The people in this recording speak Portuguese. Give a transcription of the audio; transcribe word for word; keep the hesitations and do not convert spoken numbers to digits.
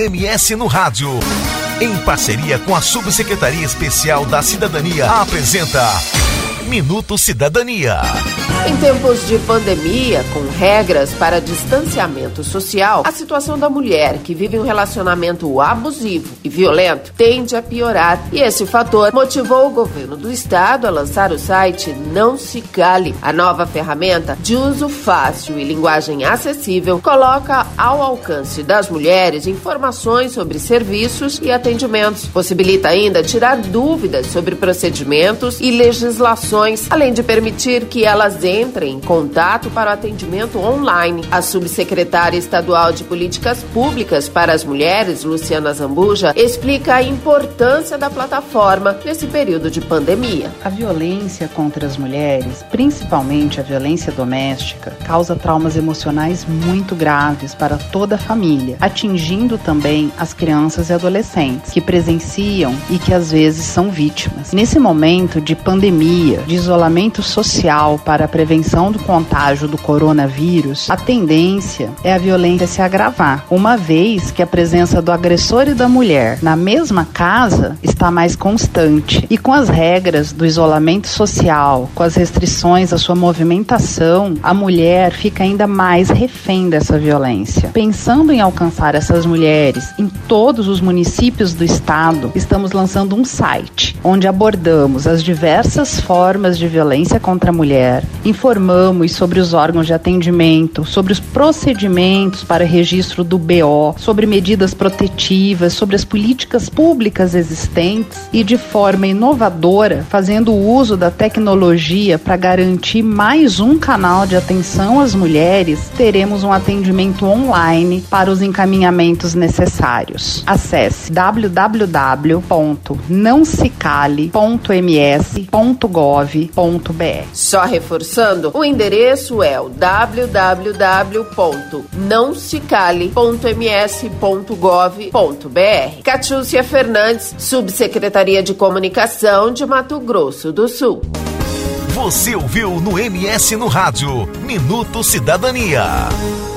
M S no Rádio, em parceria com a Subsecretaria Especial da Cidadania, apresenta Minuto Cidadania. Em tempos de pandemia, com regras para distanciamento social, a situação da mulher que vive um relacionamento abusivo e violento tende a piorar. E esse fator motivou o governo do estado a lançar o site Não Se Cale. A nova ferramenta, de uso fácil e linguagem acessível, coloca ao alcance das mulheres informações sobre serviços e atendimentos. Possibilita ainda tirar dúvidas sobre procedimentos e legislações, além de permitir que elas entrem em contato para o atendimento online. A subsecretária estadual de Políticas Públicas para as Mulheres, Luciana Zambuja, explica a importância da plataforma nesse período de pandemia. A violência contra as mulheres, principalmente a violência doméstica, causa traumas emocionais muito graves para toda a família, atingindo também as crianças e adolescentes que presenciam e que às vezes são vítimas. Nesse momento de pandemia, de isolamento social para a prevenção do contágio do coronavírus, a tendência é a violência se agravar, uma vez que a presença do agressor e da mulher na mesma casa está mais constante. E com as regras do isolamento social, com as restrições à sua movimentação, a mulher fica ainda mais refém dessa violência. Pensando em alcançar essas mulheres em todos os municípios do estado, estamos lançando um site onde abordamos as diversas formas de violência contra a mulher, informamos sobre os órgãos de atendimento, sobre os procedimentos para registro do B O, sobre medidas protetivas, sobre as políticas públicas existentes e, de forma inovadora, fazendo uso da tecnologia para garantir mais um canal de atenção às mulheres, teremos um atendimento online para os encaminhamentos necessários. Acesse w w w ponto não se cale ponto m s ponto gov ponto b r. Só reforçando, o endereço é o w w w ponto não se cale ponto m s ponto gov ponto b r. Catiúcia Fernandes, Subsecretaria de Comunicação de Mato Grosso do Sul. Você ouviu no M S no Rádio, Minuto Cidadania.